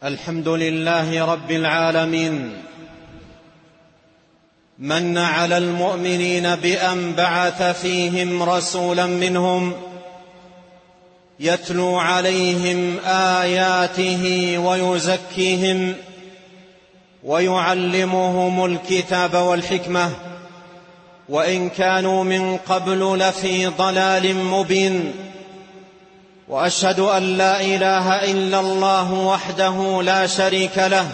الحمد لله رب العالمين، من على المؤمنين بأن بعث فيهم رسولا منهم يتلو عليهم آياته ويزكيهم ويعلمهم الكتاب والحكمة، وإن كانوا من قبل لفي ضلال مبين. وأشهد أن لا إله إلا الله وحده لا شريك له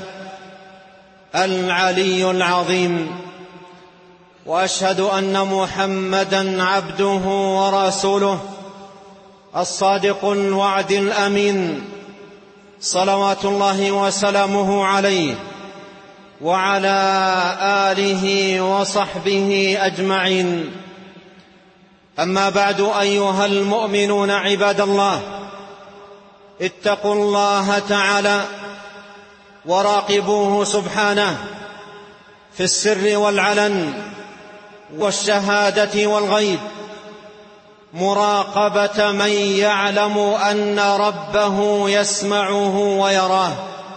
العلي العظيم، وأشهد أن محمدًا عبده ورسوله الصادق الوعد الأمين، صلوات الله وسلامه عليه وعلى آله وصحبه أجمعين. أما بعد، أيها المؤمنون عباد الله، اتقوا الله تعالى وراقبوه سبحانه في السر والعلن والشهادة والغيب، مراقبة من يعلم أن ربه يسمعه ويراه.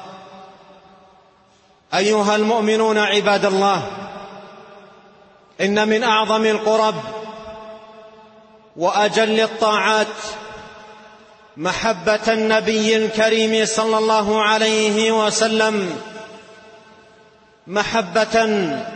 أيها المؤمنون عباد الله، إن من أعظم القرب وأجل الطاعات محبة النبي الكريم صلى الله عليه وسلم، محبة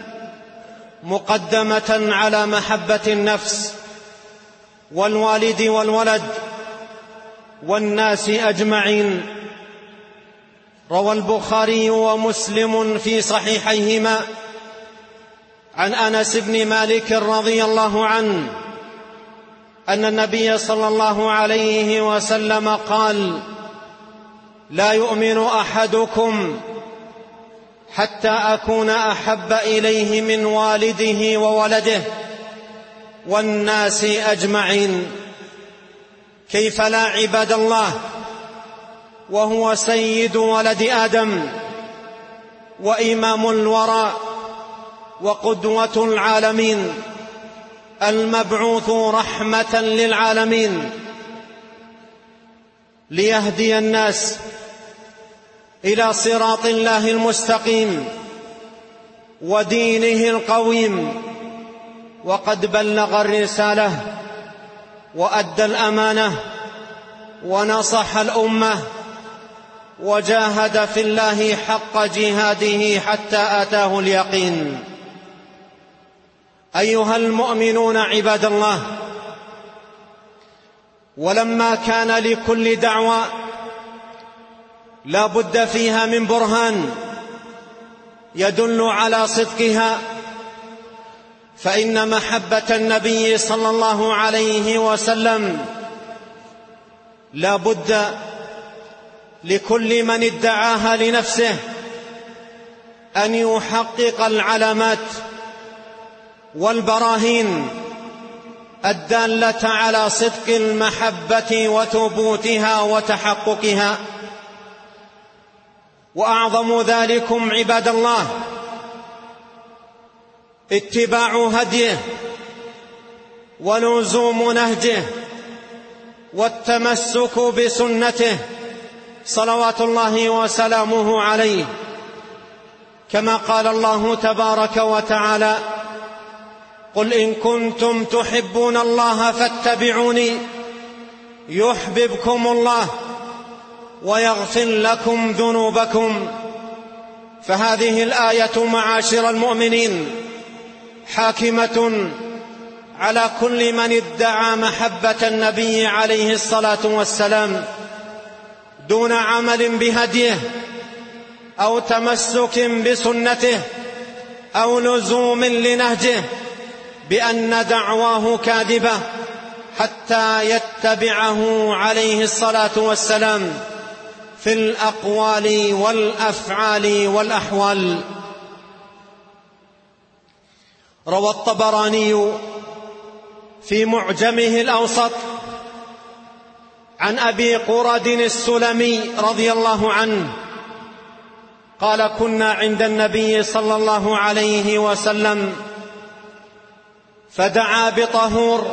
مقدمة على محبة النفس والوالد والولد والناس أجمعين. روى البخاري ومسلم في صحيحيهما عن أنس بن مالك رضي الله عنه أن النبي صلى الله عليه وسلم قال: لا يؤمن أحدكم حتى أكون أحب إليه من والده وولده والناس أجمعين. كيف لا عباد الله، وهو سيد ولد آدم وإمام الورى وقدوة العالمين، المبعوث رحمة للعالمين، ليهدي الناس إلى صراط الله المستقيم ودينه القويم. وقد بلغ الرسالة وأدى الأمانة ونصح الأمة وجاهد في الله حق جهاده حتى آتاه اليقين. أيها المؤمنون عباد الله، ولما كان لكل دعوة لا بد فيها من برهان يدل على صدقها، فإن محبة النبي صلى الله عليه وسلم لا بد لكل من ادعاها لنفسه أن يحقق العلامات والبراهين الدالة على صدق المحبة وثبوتها وتحققها. وأعظم ذلكم عباد الله اتباع هديه ولزوم نهجه والتمسك بسنته صلوات الله وسلامه عليه، كما قال الله تبارك وتعالى: قل إن كنتم تحبون الله فاتبعوني يحببكم الله ويغفر لكم ذنوبكم. فهذه الآية معاشر المؤمنين حاكمة على كل من ادعى محبة النبي عليه الصلاة والسلام دون عمل بهديه أو تمسك بسنته أو لزوم لنهجه، بأن دعواه كاذبة حتى يتبعه عليه الصلاة والسلام في الأقوال والأفعال والأحوال. روى الطبراني في معجمه الأوسط عن أبي قرد السلمي رضي الله عنه قال: كنا عند النبي صلى الله عليه وسلم فدعا بطهور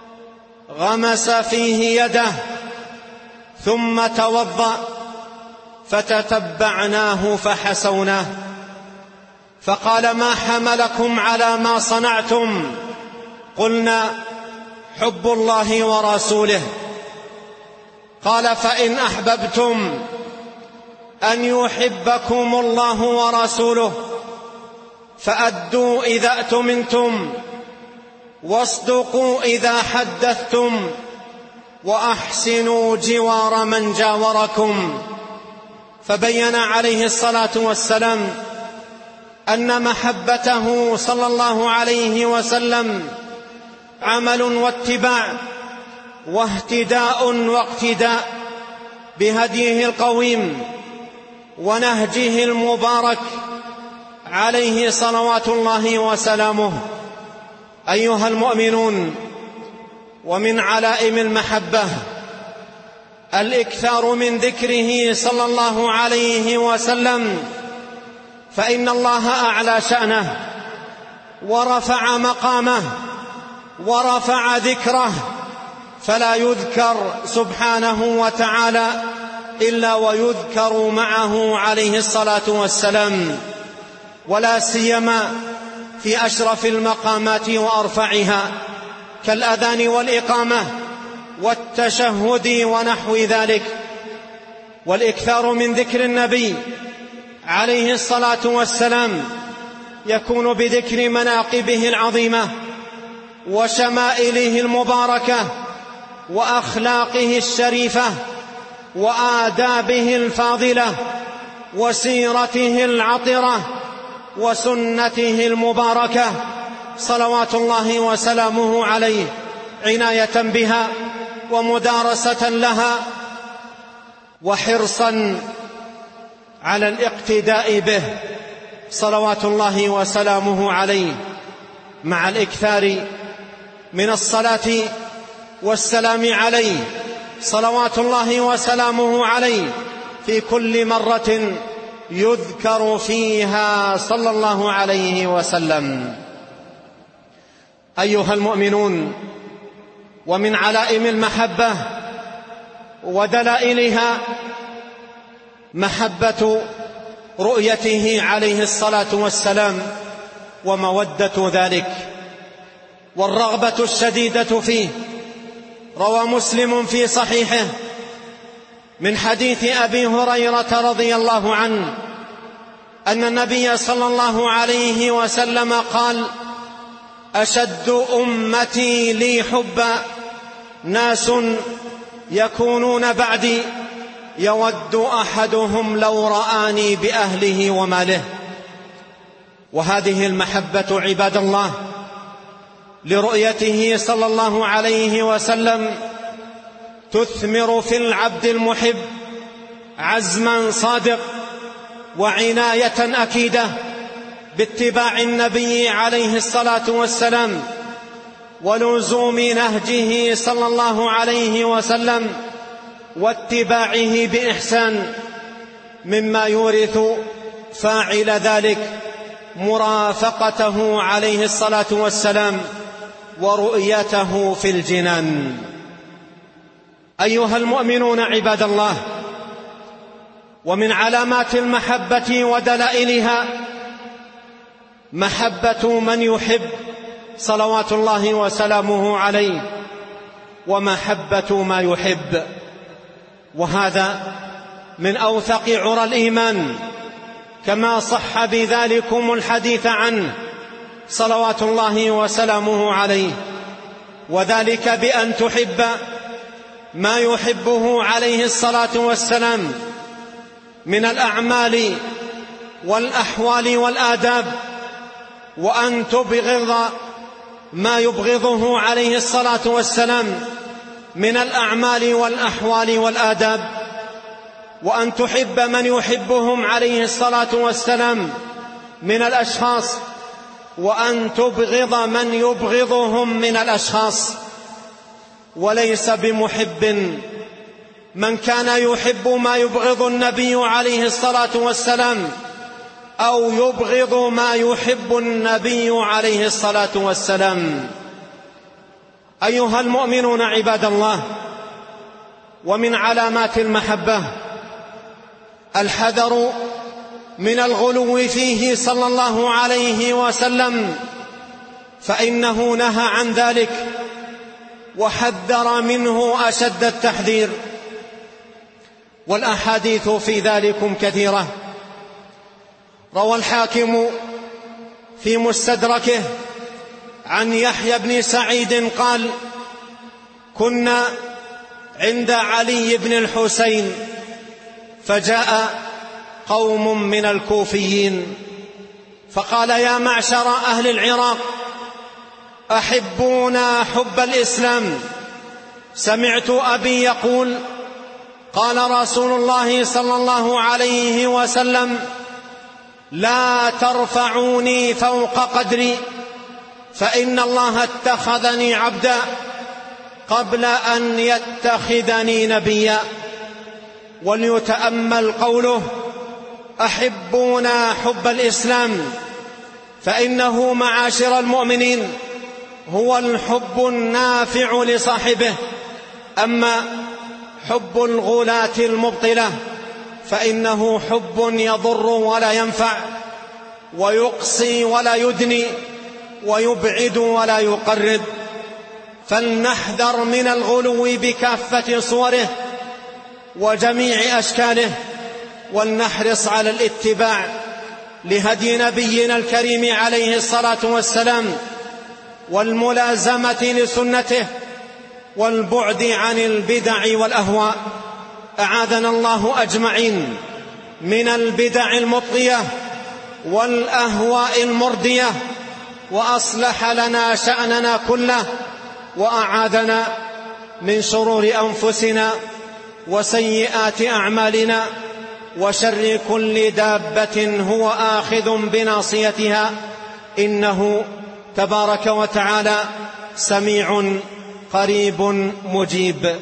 غمس فيه يده ثم توضأ فتتبعناه فحسوناه، فقال: ما حملكم على ما صنعتم؟ قلنا: حب الله ورسوله. قال: فإن أحببتم أن يحبكم الله ورسوله فأدوا إذا اؤتمنتم، واصدقوا إذا حدثتم، وأحسنوا جوار من جاوركم. فبين عليه الصلاة والسلام أن محبته صلى الله عليه وسلم عمل واتباع واهتداء واقتداء بهديه القويم ونهجه المبارك عليه صلوات الله وسلامه. أيها المؤمنون، ومن علائم المحبة الإكثار من ذكره صلى الله عليه وسلم، فإن الله أعلى شأنه ورفع مقامه ورفع ذكره، فلا يذكر سبحانه وتعالى إلا ويذكر معه عليه الصلاة والسلام، ولا سيما في أشرف المقامات وأرفعها كالأذان والإقامة والتشهد ونحو ذلك. والإكثار من ذكر النبي عليه الصلاة والسلام يكون بذكر مناقبه العظيمة وشمائله المباركة وأخلاقه الشريفة وآدابه الفاضلة وسيرته العطرة وسنته المباركة صلوات الله وسلامه عليه، عناية بها ومدارسة لها وحرصا على الاقتداء به صلوات الله وسلامه عليه، مع الإكثار من الصلاة والسلام عليه صلوات الله وسلامه عليه في كل مرة يذكر فيها صلى الله عليه وسلم. أيها المؤمنون، ومن علائم المحبة ودلائلها محبة رؤيته عليه الصلاة والسلام ومودة ذلك والرغبة الشديدة فيه. روى مسلم في صحيحه من حديث أبي هريرة رضي الله عنه أن النبي صلى الله عليه وسلم قال: أشد أمتي لي حبا ناس يكونون بعدي يود أحدهم لو رآني بأهله وماله. وهذه المحبة عباد الله لرؤيته صلى الله عليه وسلم تثمر في العبد المحب عزما صادق وعناية أكيدة باتباع النبي عليه الصلاة والسلام ولزوم نهجه صلى الله عليه وسلم واتباعه بإحسان، مما يورث فاعل ذلك مرافقته عليه الصلاة والسلام ورؤيته في الجنان. أيها المؤمنون عباد الله، ومن علامات المحبة ودلائلها محبة من يحب صلوات الله وسلامه عليه ومحبة ما يحب، وهذا من أوثق عرى الإيمان، كما صح بذلكم الحديث عنه صلوات الله وسلامه عليه، وذلك بأن تحب ما يحبه عليه الصلاة والسلام من الأعمال والأحوال والآداب، وأن تبغض ما يبغضه عليه الصلاة والسلام من الأعمال والأحوال والآداب، وأن تحب من يحبهم عليه الصلاة والسلام من الأشخاص، وأن تبغض من يبغضهم من الأشخاص. وليس بمحب من كان يحب ما يبغض النبي عليه الصلاة والسلام أو يبغض ما يحب النبي عليه الصلاة والسلام. أيها المؤمنون عباد الله، ومن علامات المحبة الحذر من الغلو فيه صلى الله عليه وسلم، فإنه نهى عن ذلك وحذر منه أشد التحذير، والأحاديث في ذلكم كثيرة. روى الحاكم في مستدركه عن يحيى بن سعيد قال: كنا عند علي بن الحسين فجاء قوم من الكوفيين فقال: يا معشر أهل العراق، أحبونا حب الإسلام. سمعت أبي يقول: قال رسول الله صلى الله عليه وسلم: لا ترفعوني فوق قدري، فإن الله اتخذني عبدا قبل أن يتخذني نبيا. وليتأمل قوله: أحبونا حب الإسلام، فإنه معاشر المؤمنين هو الحب النافع لصاحبه، أما حب الغلاة المبطلة فإنه حب يضر ولا ينفع، ويقصي ولا يدني، ويبعد ولا يقرب. فلنحذر من الغلو بكافة صوره وجميع أشكاله، ولنحرص على الاتباع لهدي نبينا الكريم عليه الصلاة والسلام، والملازمة لسنته، والبعد عن البدع والأهواء. أعاذنا الله أجمعين من البدع المطغية والأهواء المردية، وأصلح لنا شأننا كله، وأعاذنا من شرور أنفسنا وسيئات أعمالنا وشر كل دابة هو آخذ بناصيتها، إنه تبارك وتعالى سميع قريب مجيب.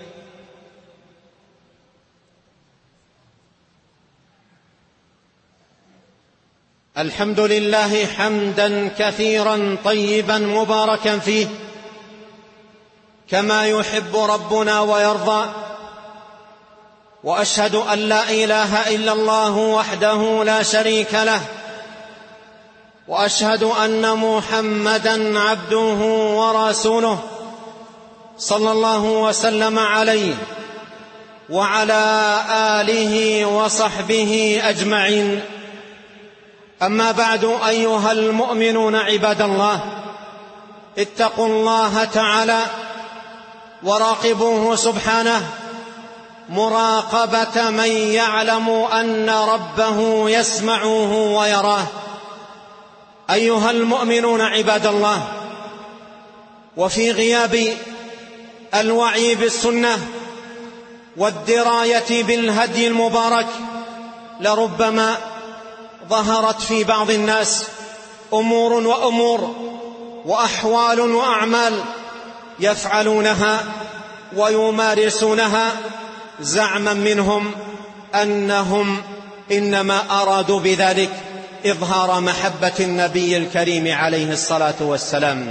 الحمد لله حمدا كثيرا طيبا مباركا فيه، كما يحب ربنا ويرضى. وأشهد أن لا إله إلا الله وحده لا شريك له، وأشهد أن محمدا عبده ورسوله صلى الله وسلم عليه وعلى آله وصحبه أجمعين. أما بعد، أيها المؤمنون عباد الله، اتقوا الله تعالى وراقبوه سبحانه مراقبة من يعلم أن ربه يسمعه ويراه. أيها المؤمنون عباد الله، وفي غياب الوعي بالسنة والدراية بالهدي المبارك، لربما ظهرت في بعض الناس أمور وأحوال وأعمال يفعلونها ويمارسونها زعما منهم أنهم إنما أرادوا بذلك إظهار محبة النبي الكريم عليه الصلاة والسلام.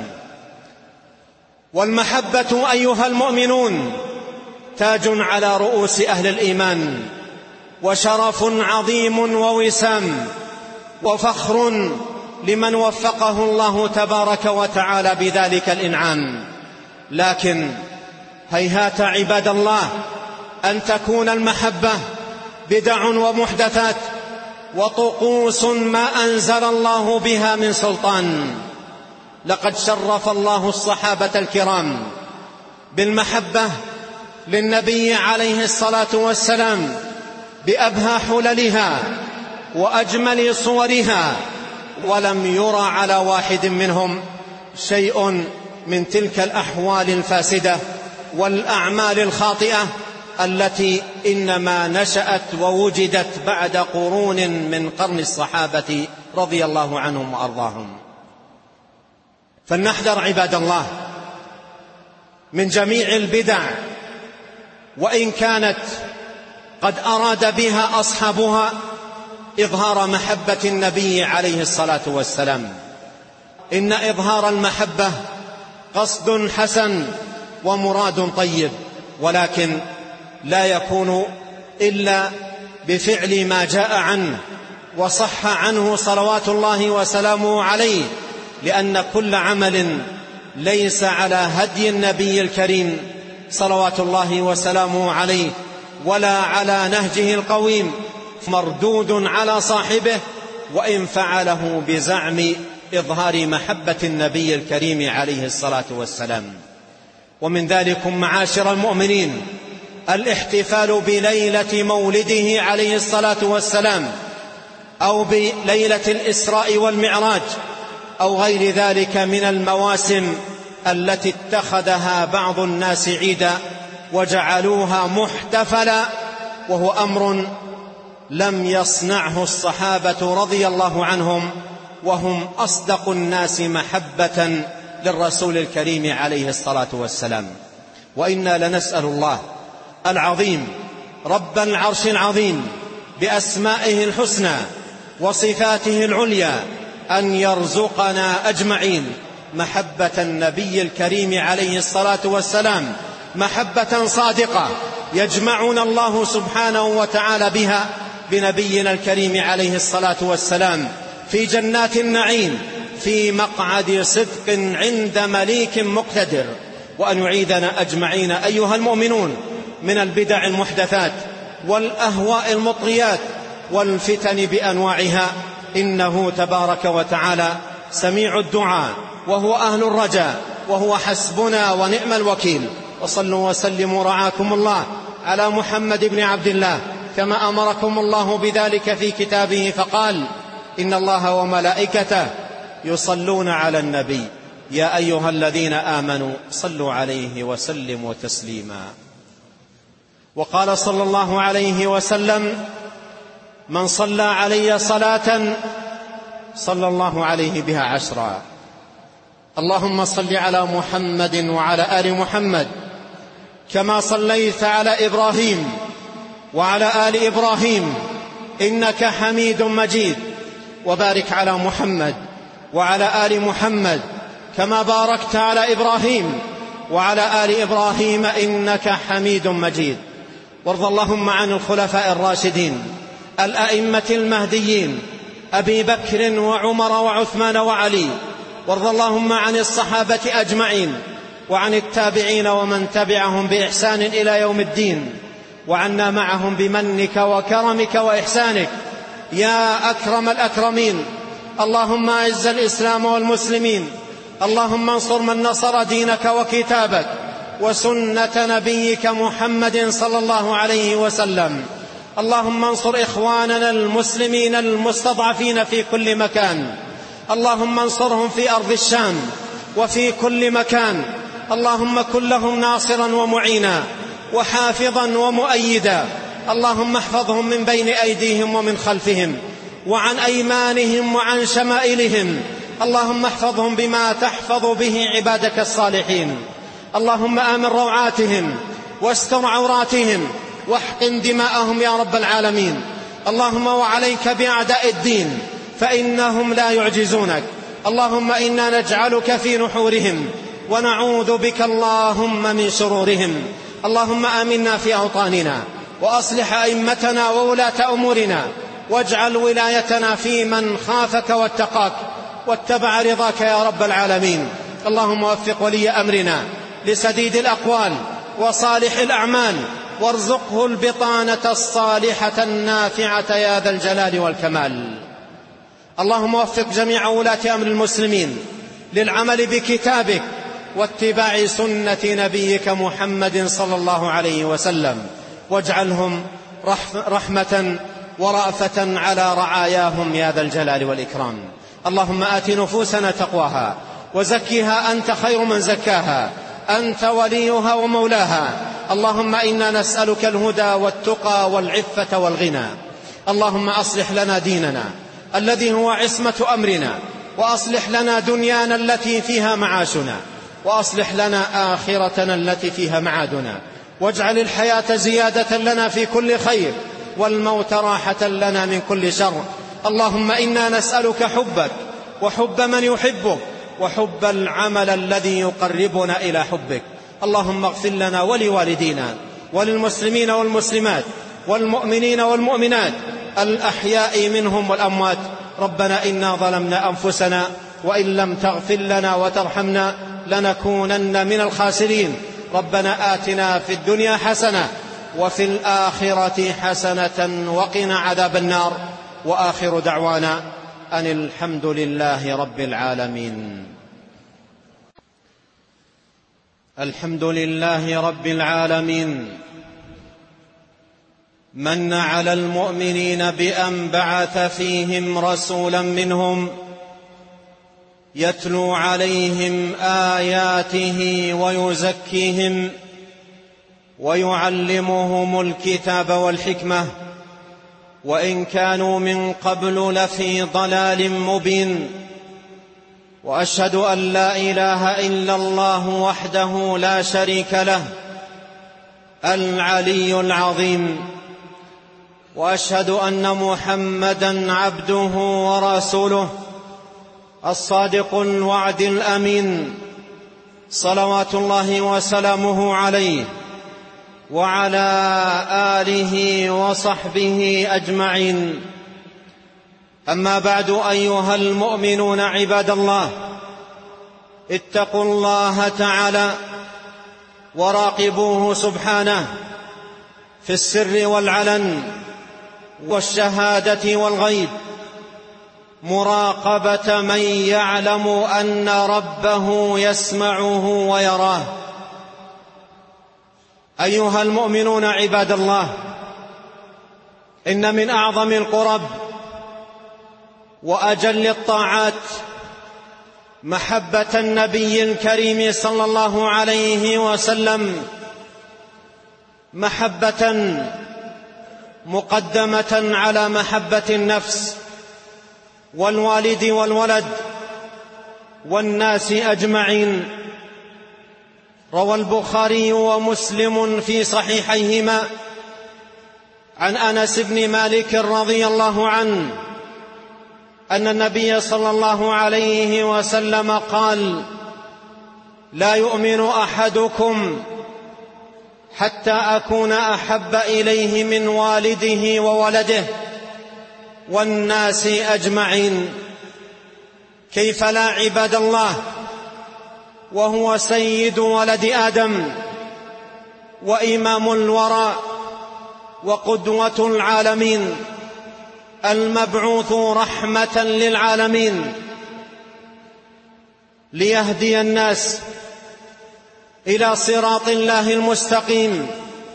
والمحبة أيها المؤمنون تاج على رؤوس أهل الإيمان، وشرف عظيم ووسام وفخر لمن وفقه الله تبارك وتعالى بذلك الإنعام. لكن هيهات عباد الله أن تكون المحبة بدع ومحدثات وطقوس ما أنزل الله بها من سلطان. لقد شرف الله الصحابة الكرام بالمحبة للنبي عليه الصلاة والسلام بأبهى حللها وأجمل صورها، ولم يرى على واحد منهم شيء من تلك الأحوال الفاسدة والأعمال الخاطئة التي إنما نشأت ووجدت بعد قرون من قرن الصحابة رضي الله عنهم وأرضاهم. فلنحذر عباد الله من جميع البدع، وإن كانت قد أراد بها أصحابها إظهار محبة النبي عليه الصلاة والسلام. إن إظهار المحبة قصد حسن ومراد طيب، ولكن لا يكون إلا بفعل ما جاء عنه وصح عنه صلوات الله وسلامه عليه، لأن كل عمل ليس على هدي النبي الكريم صلوات الله وسلامه عليه ولا على نهجه القويم مردود على صاحبه، وإن فعله بزعم إظهار محبة النبي الكريم عليه الصلاة والسلام. ومن ذلك معاشر المؤمنين الاحتفال بليلة مولده عليه الصلاة والسلام، أو بليلة الإسراء والمعراج، أو غير ذلك من المواسم التي اتخذها بعض الناس عيدا وجعلوها محتفلا، وهو أمر لم يصنعه الصحابة رضي الله عنهم، وهم أصدق الناس محبة للرسول الكريم عليه الصلاة والسلام. وإنا لنسأل الله العظيم رب العرش العظيم بأسمائه الحسنى وصفاته العليا أن يرزقنا أجمعين محبة النبي الكريم عليه الصلاة والسلام، محبة صادقة يجمعنا الله سبحانه وتعالى بها بنبينا الكريم عليه الصلاة والسلام في جنات النعيم في مقعد صدق عند مليك مقتدر. وأن يعيذنا أجمعين أيها المؤمنون من البدع المحدثات والأهواء المطغيات والفتن بأنواعها، إنه تبارك وتعالى سميع الدعاء وهو أهل الرجاء وهو حسبنا ونعم الوكيل. وصلوا وسلموا رعاكم الله على محمد بن عبد الله كما أمركم الله بذلك في كتابه، فقال: إن الله وملائكته يصلون على النبي يا أيها الذين آمنوا صلوا عليه وسلموا تسليما. وقال صلى الله عليه وسلم: من صلى علي صلاة صلى الله عليه بها 10. اللهم صل على محمد وعلى آل محمد كما صليت على إبراهيم وعلى آل إبراهيم إنك حميد مجيد، وبارك على محمد وعلى آل محمد كما باركت على إبراهيم وعلى آل إبراهيم إنك حميد مجيد. وارض اللهم عن الخلفاء الراشدين الأئمة المهديين أبي بكر وعمر وعثمان وعلي، وارض اللهم عن الصحابة أجمعين وعن التابعين ومن تبعهم بإحسان إلى يوم الدين، وعنا معهم بمنك وكرمك وإحسانك يا أكرم الأكرمين. اللهم أعز الإسلام والمسلمين، اللهم انصر من نصر دينك وكتابك وسنة نبيك محمد صلى الله عليه وسلم. اللهم انصر إخواننا المسلمين المستضعفين في كل مكان، اللهم انصرهم في أرض الشام وفي كل مكان. اللهم كن لهم ناصرا ومعينا وحافظا ومؤيدا. اللهم احفظهم من بين أيديهم ومن خلفهم وعن أيمانهم وعن شمائلهم. اللهم احفظهم بما تحفظ به عبادك الصالحين. اللهم آمن روعاتهم واستر عوراتهم واحقن دماءهم يا رب العالمين. اللهم وعليك بأعداء الدين فإنهم لا يعجزونك. اللهم إنا نجعلك في نحورهم ونعوذ بك اللهم من شرورهم. اللهم آمنا في أوطاننا وأصلح أئمتنا وولاة أمورنا، واجعل ولايتنا في من خافك واتقاك واتبع رضاك يا رب العالمين. اللهم وفق ولي أمرنا لسديد الأقوال وصالح الأعمال، وارزقه البطانة الصالحة النافعة يا ذا الجلال والكمال. اللهم وفق جميع ولاة أمر المسلمين للعمل بكتابك واتباع سنة نبيك محمد صلى الله عليه وسلم، واجعلهم رحمة ورأفة على رعاياهم يا ذا الجلال والإكرام. اللهم آت نفوسنا تقواها وزكها أنت خير من زكاها، أنت وليها ومولاها. اللهم إنا نسألك الهدى والتقى والعفة والغنى. اللهم أصلح لنا ديننا الذي هو عصمة أمرنا، وأصلح لنا دنيانا التي فيها معاشنا، وأصلح لنا آخرتنا التي فيها معادنا، واجعل الحياة زيادة لنا في كل خير والموت راحة لنا من كل شر. اللهم إنا نسألك حبك وحب من يحبك وحب العمل الذي يقربنا إلى حبك. اللهم اغفر لنا ولوالدينا وللمسلمين والمسلمات والمؤمنين والمؤمنات الأحياء منهم والأموات. ربنا إنا ظلمنا أنفسنا وإن لم تغفر لنا وترحمنا لنكونن من الخاسرين. ربنا آتنا في الدنيا حسنة وفي الآخرة حسنة وقنا عذاب النار. وآخر دعوانا أن الحمد لله رب العالمين. الحمد لله رب العالمين، من على المؤمنين بأن بعث فيهم رسولا منهم يتلو عليهم آياته ويزكيهم ويعلمهم الكتاب والحكمة وإن كانوا من قبل لفي ضلال مبين. وأشهد أن لا إله إلا الله وحده لا شريك له العلي العظيم، وأشهد أن محمدًا عبده ورسوله الصادق الوعد الأمين، صلوات الله وسلامه عليه وعلى آله وصحبه أجمعين. أما بعد، أيها المؤمنون عباد الله، اتقوا الله تعالى وراقبوه سبحانه في السر والعلن والشهادة والغيب، مراقبة من يعلم أن ربه يسمعه ويراه. أيها المؤمنون عباد الله، إن من أعظم القرب وأجل الطاعات محبة النبي الكريم صلى الله عليه وسلم، محبة مقدمة على محبة النفس والوالد والولد والناس أجمعين. روى البخاري ومسلم في صحيحيهما عن أنس بن مالك رضي الله عنه أن النبي صلى الله عليه وسلم قال: لا يؤمن أحدكم حتى أكون أحب إليه من والده وولده والناس أجمعين. كيف لا عباد الله، وهو سيد ولد آدم وإمام الورى وقدوة العالمين، المبعوث رحمة للعالمين، ليهدي الناس إلى صراط الله المستقيم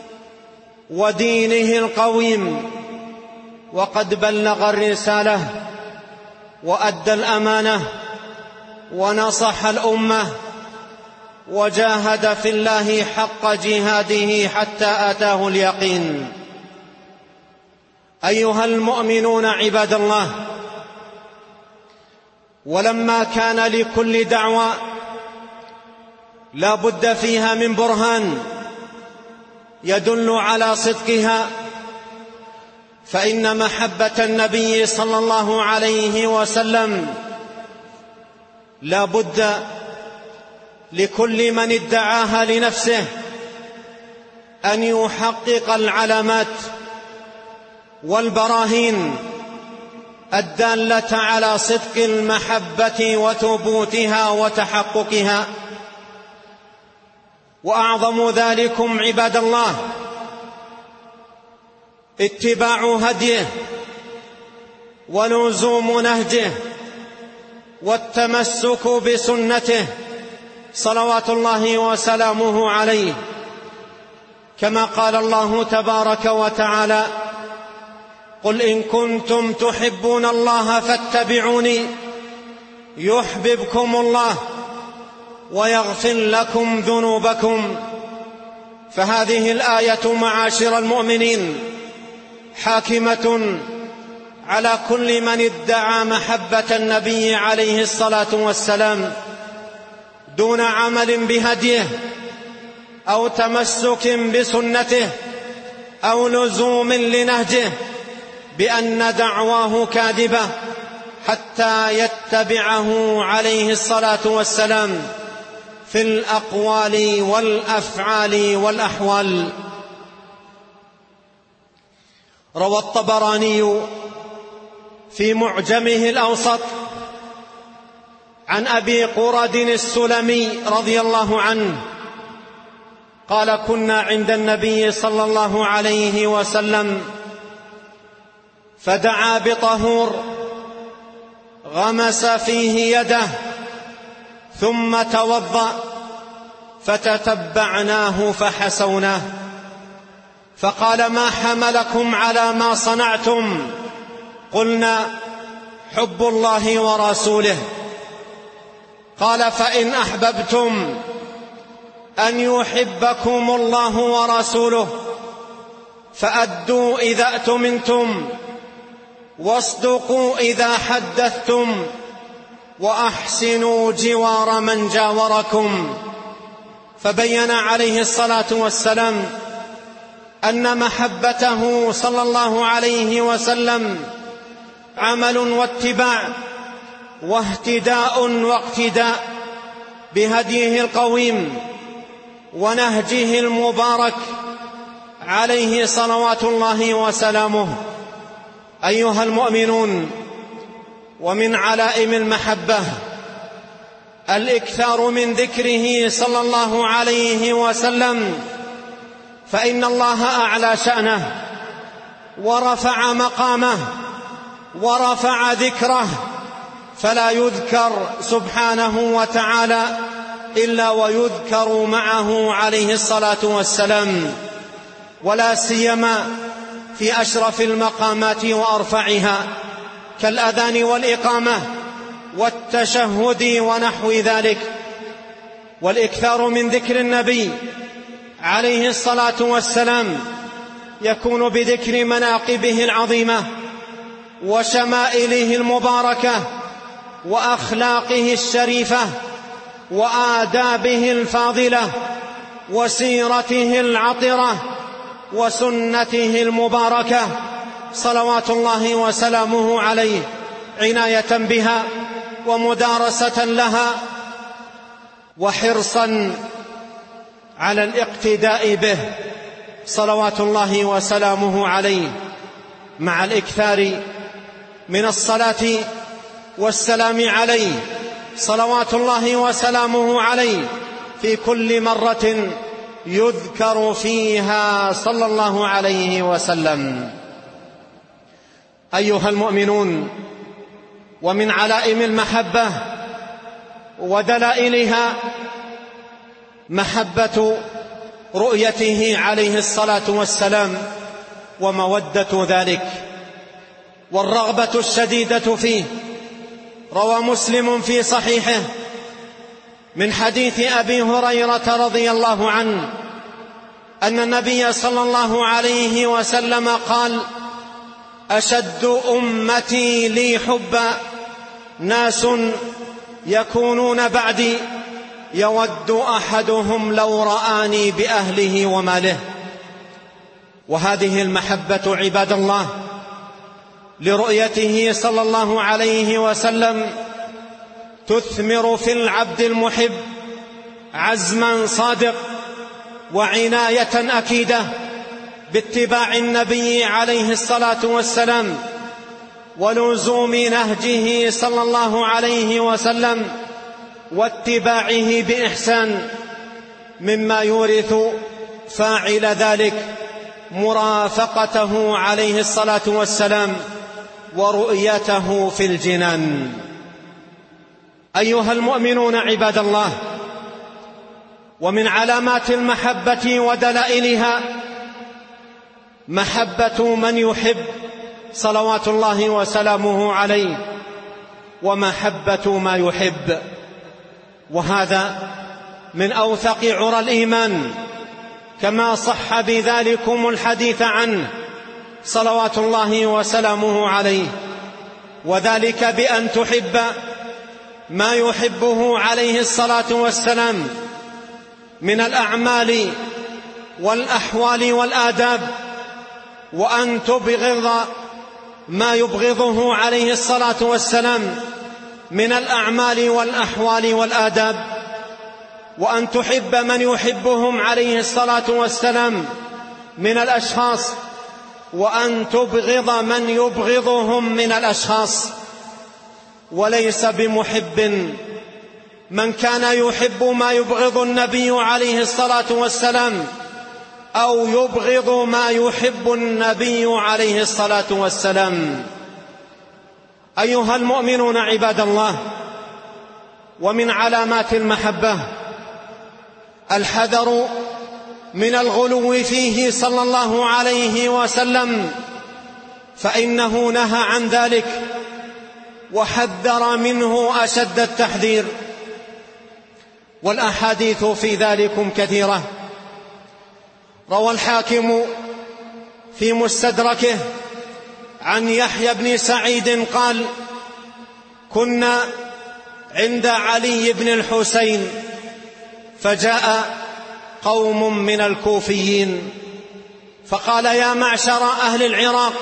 ودينه القويم. وقد بلغ الرسالة وأدى الأمانة ونصح الأمة وجاهد في الله حق جهاده حتى أتاه اليقين. أيها المؤمنون عباد الله، ولما كان لكل دعوة لا بد فيها من برهان يدل على صدقها، فإن محبة النبي صلى الله عليه وسلم لا بد لكل من ادعاها لنفسه أن يحقق العلامات والبراهين الدالة على صدق المحبة وثبوتها وتحققها. وأعظم ذلكم عباد الله اتباع هديه ولزوم نهجه والتمسك بسنته صلوات الله وسلامه عليه، كما قال الله تبارك وتعالى: قل إن كنتم تحبون الله فاتبعوني يحببكم الله ويغفر لكم ذنوبكم. فهذه الآية معاشر المؤمنين حاكمة على كل من ادعى محبة النبي عليه الصلاة والسلام دون عمل بهديه أو تمسك بسنته أو لزوم لنهجه، بأن دعواه كاذبة حتى يتبعه عليه الصلاة والسلام في الأقوال والأفعال والأحوال. روى الطبراني في معجمه الأوسط عن أبي قرد السلمي رضي الله عنه قال: كنا عند النبي صلى الله عليه وسلم فدعا بطهور غمس فيه يده ثم توضأ فتتبعناه فحسوناه، فقال: ما حملكم على ما صنعتم؟ قلنا: حب الله ورسوله. قال: فإن أحببتم أن يحبكم الله ورسوله فأدوا إذا اؤتمنتم، واصدقوا إذا حدثتم، وأحسنوا جوار من جاوركم. فبين عليه الصلاة والسلام أن محبته صلى الله عليه وسلم عمل واتباع واهتداء واقتداء بهديه القويم ونهجه المبارك عليه صلوات الله وسلامه. أيها المؤمنون، ومن علائم المحبة الإكثار من ذكره صلى الله عليه وسلم، فإن الله أعلى شأنه ورفع مقامه ورفع ذكره، فلا يذكر سبحانه وتعالى إلا ويذكر معه عليه الصلاة والسلام، ولا سيما في أشرف المقامات وأرفعها كالأذان والإقامة والتشهد ونحو ذلك. والإكثار من ذكر النبي عليه الصلاة والسلام يكون بذكر مناقبه العظيمة وشمائله المباركة وأخلاقه الشريفة وآدابه الفاضلة وسيرته العطرة وسنته المباركة صلوات الله وسلامه عليه، عناية بها ومدارسة لها وحرصا على الاقتداء به صلوات الله وسلامه عليه، مع الإكثار من الصلاة والسلام عليه صلوات الله وسلامه عليه في كل مرة يذكر فيها صلى الله عليه وسلم. أيها المؤمنون، ومن علائم المحبة ودلائلها محبة رؤيته عليه الصلاة والسلام ومودة ذلك والرغبة الشديدة فيه. روى مسلم في صحيحه من حديث أبي هريرة رضي الله عنه أن النبي صلى الله عليه وسلم قال: أشد أمتي لي حبا ناس يكونون بعدي يود أحدهم لو رآني بأهله وماله. وهذه المحبة عباد الله لرؤيته صلى الله عليه وسلم تثمر في العبد المحب عزما صادق وعناية أكيدة باتباع النبي عليه الصلاة والسلام ولزوم نهجه صلى الله عليه وسلم واتباعه بإحسان، مما يورث فاعل ذلك مرافقته عليه الصلاة والسلام ورؤيته في الجنان. أيها المؤمنون عباد الله، ومن علامات المحبة ودلائلها محبة من يحب صلوات الله وسلامه عليه ومحبة ما يحب، وهذا من أوثق عرى الإيمان، كما صح بذلكم الحديث عنه صلوات الله وسلامه عليه، وذلك بأن تحب ما يحبه عليه الصلاة والسلام من الأعمال والأحوال والآداب، وأن تبغض ما يبغضه عليه الصلاة والسلام من الأعمال والأحوال والآداب، وأن تحب من يحبهم عليه الصلاة والسلام من الأشخاص وأن تبغض من يبغضهم من الأشخاص، وليس بمحب من كان يحب ما يبغض النبي عليه الصلاة والسلام أو يبغض ما يحب النبي عليه الصلاة والسلام. أيها المؤمنون عباد الله، ومن علامات المحبة الحذر من الغلو فيه صلى الله عليه وسلم، فإنه نهى عن ذلك وحذر منه أشد التحذير، والأحاديث في ذلكم كثيرة. روى الحاكم في مستدركه عن يحيى بن سعيد قال: كنا عند علي بن الحسين فجاء قوم من الكوفيين فقال: يا معشر أهل العراق،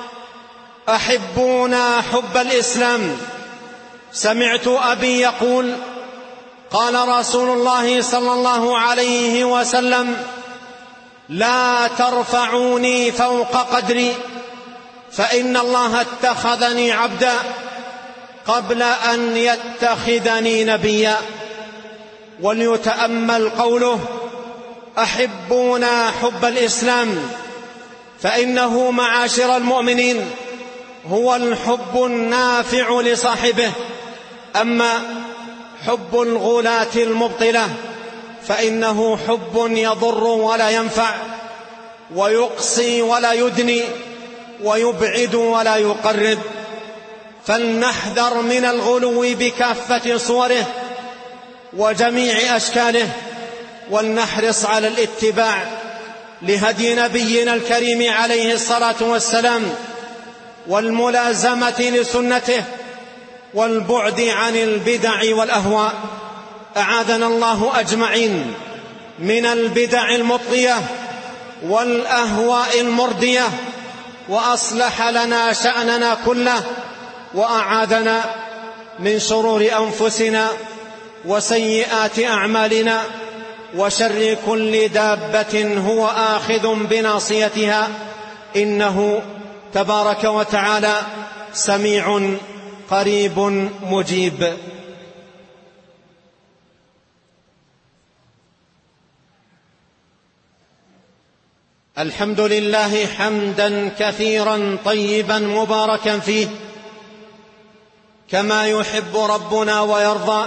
أحبونا حب الإسلام. سمعت أبي يقول: قال رسول الله صلى الله عليه وسلم: لا ترفعوني فوق قدري، فإن الله اتخذني عبدا قبل أن يتخذني نبيا. وليتأمل قوله: أحبونا حب الإسلام، فإنه معاشر المؤمنين هو الحب النافع لصاحبه، أما حب الغلاة المبطلة فإنه حب يضر ولا ينفع، ويقصي ولا يدني، ويبعد ولا يقرب. فلنحذر من الغلو بكافة صوره وجميع أشكاله، ولنحرص على الاتباع لهدي نبينا الكريم عليه الصلاة والسلام، والملازمة لسنته، والبعد عن البدع والأهواء. أعاذنا الله أجمعين من البدع المطغية والأهواء المردية، وأصلح لنا شأننا كله، وأعاذنا من شرور أنفسنا وسيئات أعمالنا وشر كل دابة هو آخذ بناصيتها، إنه تبارك وتعالى سميع قريب مجيب. الحمد لله حمدا كثيرا طيبا مباركا فيه، كما يحب ربنا ويرضى.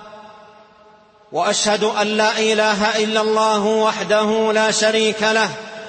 وأشهد أن لا إله إلا الله وحده لا شريك له،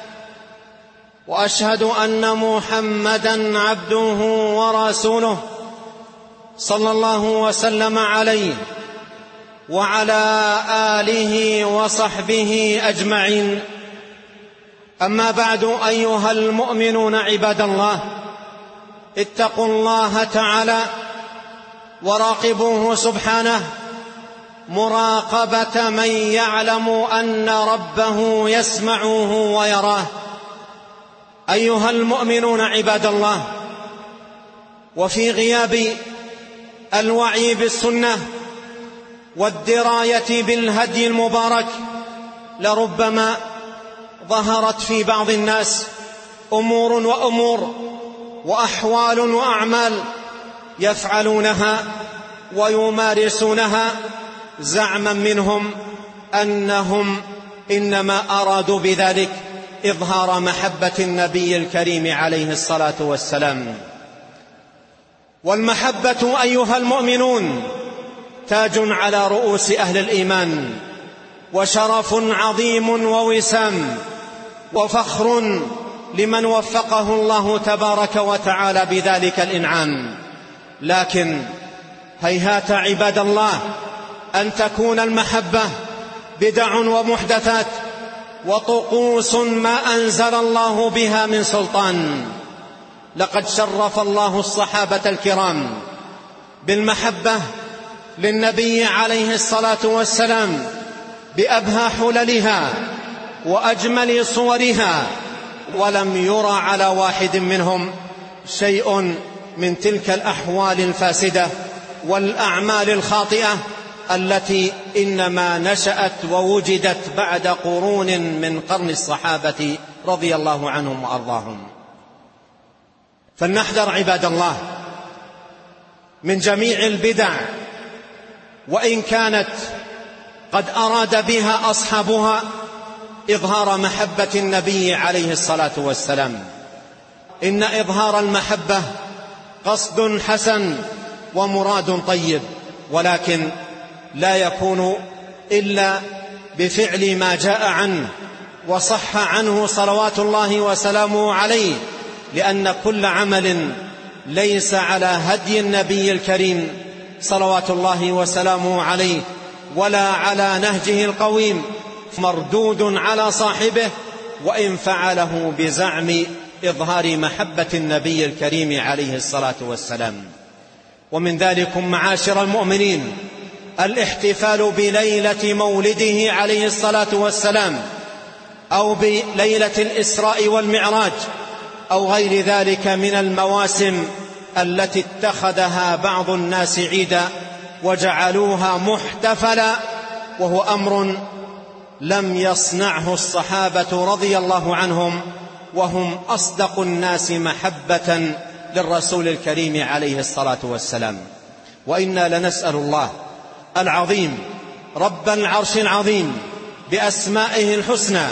وأشهد أن محمدا عبده ورسوله صلى الله وسلم عليه وعلى آله وصحبه أجمعين. أما بعد، أيها المؤمنون عباد الله، اتقوا الله تعالى وراقبوه سبحانه مراقبة من يعلم أن ربه يسمعه ويراه. أيها المؤمنون عباد الله، وفي غياب الوعي بالسنة والدراية بالهدي المبارك لربما ظهرت في بعض الناس أمور وأحوال وأعمال يفعلونها ويمارسونها زعما منهم أنهم إنما أرادوا بذلك إظهار محبة النبي الكريم عليه الصلاة والسلام. والمحبة أيها المؤمنون تاج على رؤوس أهل الإيمان، وشرف عظيم ووسام وفخر لمن وفقه الله تبارك وتعالى بذلك الإنعام. لكن هيهات عباد الله أن تكون المحبة بدع ومحدثات وطقوس ما أنزل الله بها من سلطان. لقد شرف الله الصحابة الكرام بالمحبة للنبي عليه الصلاة والسلام بأبهى حللها وأجمل صورها، ولم يرى على واحد منهم شيء من تلك الأحوال الفاسدة والأعمال الخاطئة التي إنما نشأت ووجدت بعد قرون من قرن الصحابة رضي الله عنهم وأرضاهم. فلنحذر عباد الله من جميع البدع، وإن كانت قد أراد بها أصحابها إظهار محبة النبي عليه الصلاة والسلام. إن إظهار المحبة قصد حسن ومراد طيب، ولكن لا يكون إلا بفعل ما جاء عنه وصح عنه صلوات الله وسلامه عليه، لأن كل عمل ليس على هدي النبي الكريم صلوات الله وسلامه عليه ولا على نهجه القويم مردود على صاحبه، وإن فعله بزعم إظهار محبة النبي الكريم عليه الصلاة والسلام. ومن ذلك معاشر المؤمنين الاحتفال بليلة مولده عليه الصلاة والسلام، أو بليلة الإسراء والمعراج، أو غير ذلك من المواسم التي اتخذها بعض الناس عيدا وجعلوها محتفلا، وهو أمر لم يصنعه الصحابة رضي الله عنهم، وهم أصدق الناس محبة للرسول الكريم عليه الصلاة والسلام. وإنا لنسأل الله العظيم رب العرش العظيم بأسمائه الحسنى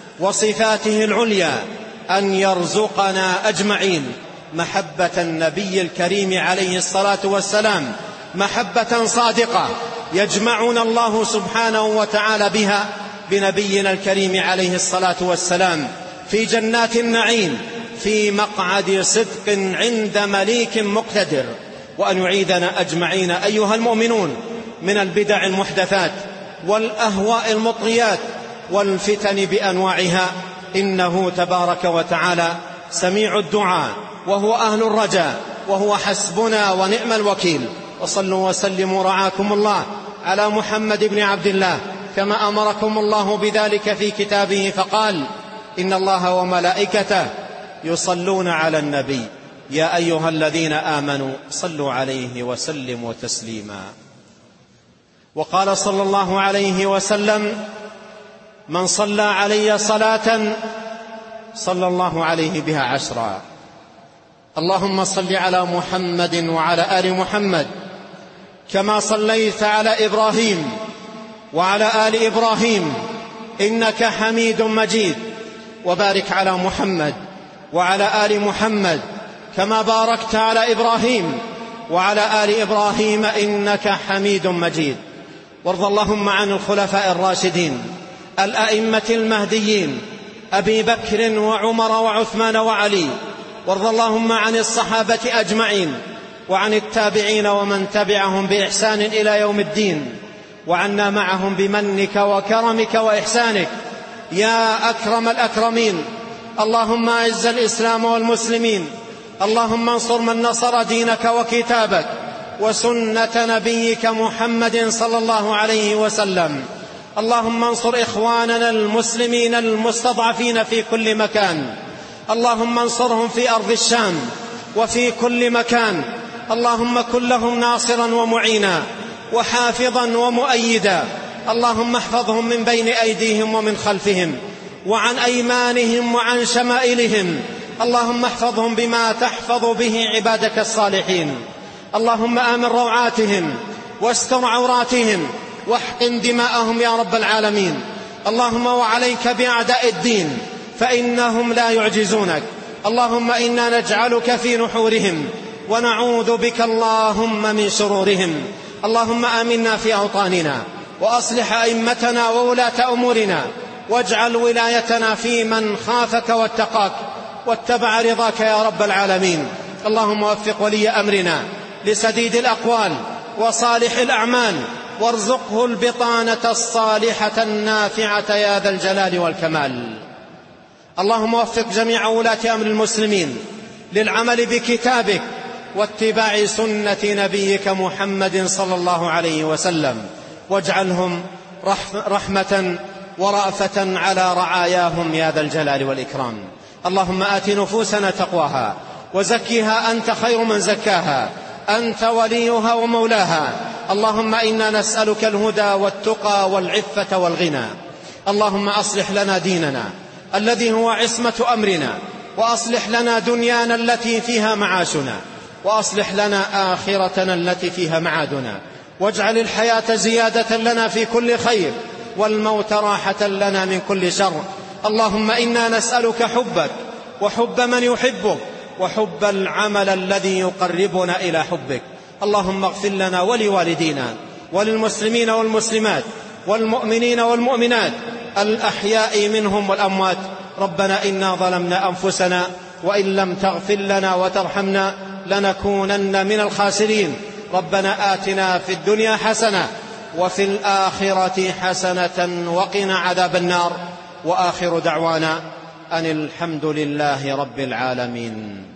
وصفاته العليا أن يرزقنا أجمعين محبة النبي الكريم عليه الصلاة والسلام، محبة صادقة يجمعنا الله سبحانه وتعالى بها بنبينا الكريم عليه الصلاة والسلام في جنات النعيم في مقعد صدق عند مليك مقتدر. وأن يعيذنا أجمعين أيها المؤمنون من البدع المحدثات والأهواء المطغيات والفتن بأنواعها، إنه تبارك وتعالى سميع الدعاء وهو أهل الرجاء وهو حسبنا ونعم الوكيل. وصلوا وسلموا رعاكم الله على محمد بن عبد الله كما أمركم الله بذلك في كتابه، فقال: إن الله وملائكته يصلون على النبي يا أيها الذين آمنوا صلوا عليه وسلموا تسليما. وقال صلى الله عليه وسلم: من صلى علي صلاة صلى الله عليه بها 10. اللهم صل على محمد وعلى آل محمد كما صليت على إبراهيم وعلى آل إبراهيم إنك حميد مجيد، وبارك على محمد وعلى آل محمد كما باركت على إبراهيم وعلى آل إبراهيم إنك حميد مجيد. وارض اللهم عن الخلفاء الراشدين الأئمة المهديين أبي بكر وعمر وعثمان وعلي، وارض اللهم عن الصحابة أجمعين وعن التابعين ومن تبعهم بإحسان إلى يوم الدين، وعنا معهم بمنك وكرمك وإحسانك يا أكرم الأكرمين. اللهم أعز الإسلام والمسلمين، اللهم انصر من نصر دينك وكتابك وسنة نبيك محمد صلى الله عليه وسلم. اللهم انصر إخواننا المسلمين المستضعفين في كل مكان، اللهم انصرهم في أرض الشام وفي كل مكان. اللهم كن لهم ناصرا ومعينا وحافظا ومؤيدا. اللهم احفظهم من بين أيديهم ومن خلفهم وعن أيمانهم وعن شمائلهم. اللهم احفظهم بما تحفظ به عبادك الصالحين. اللهم آمن روعاتهم واستر عوراتهم واحقن دماءهم يا رب العالمين. اللهم وعليك بأعداء الدين فإنهم لا يعجزونك. اللهم إنا نجعلك في نحورهم ونعوذ بك اللهم من شرورهم. اللهم آمنا في أوطاننا وأصلح أئمتنا وولاة أمورنا، واجعل ولايتنا في من خافك واتقاك واتبع رضاك يا رب العالمين. اللهم وفق ولي أمرنا لسديد الأقوال وصالح الأعمال، وارزقه البطانة الصالحة النافعة يا ذا الجلال والكمال. اللهم وفق جميع ولاة أمر المسلمين للعمل بكتابك واتباع سنة نبيك محمد صلى الله عليه وسلم، واجعلهم رحمة ورأفة على رعاياهم يا ذا الجلال والإكرام. اللهم آت نفوسنا تقواها وزكها أنت خير من زكاها، أنت وليها ومولاها. اللهم إنا نسألك الهدى والتقى والعفة والغنى. اللهم أصلح لنا ديننا الذي هو عصمة أمرنا، وأصلح لنا دنيانا التي فيها معاشنا، وأصلح لنا آخرتنا التي فيها معادنا، واجعل الحياة زيادة لنا في كل خير، والموت راحة لنا من كل شر. اللهم إنا نسألك حبك وحب من يحبك وحب العمل الذي يقربنا إلى حبك. اللهم اغفر لنا ولوالدينا وللمسلمين والمسلمات والمؤمنين والمؤمنات الأحياء منهم والأموات. ربنا إنا ظلمنا أنفسنا وإن لم تغفر لنا وترحمنا لنكونن من الخاسرين. ربنا آتنا في الدنيا حسنة وفي الآخرة حسنة وقنا عذاب النار. وآخر دعوانا أن الحمد لله رب العالمين.